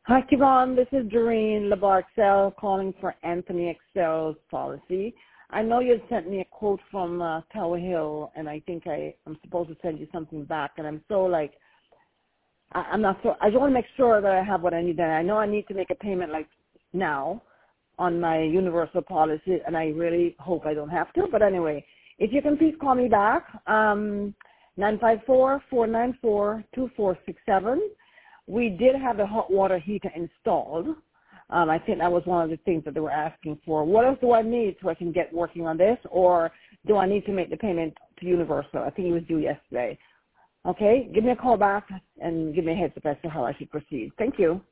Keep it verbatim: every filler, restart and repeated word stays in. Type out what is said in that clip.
Hi, Kevon. This is Doreen LeBarcel calling for Anthony Excel's policy. I know you had sent me a quote from uh, Tower Hill, and I think I, I'm supposed to send you something back, and I'm so like, I, I'm not so, I just want to make sure that I have what I need. And I know I need to make a payment like now on my universal policy, and I really hope I don't have to. But anyway, if you can please call me back, um, nine five four, four nine four, two four six seven. We did have a hot water heater installed. Um, I think that was one of the things that they were asking for. What else do I need so I can get working on this, or do I need to make the payment to Universal? I think it was due yesterday. Okay, give me a call back and give me a heads up as to how I should proceed. Thank you.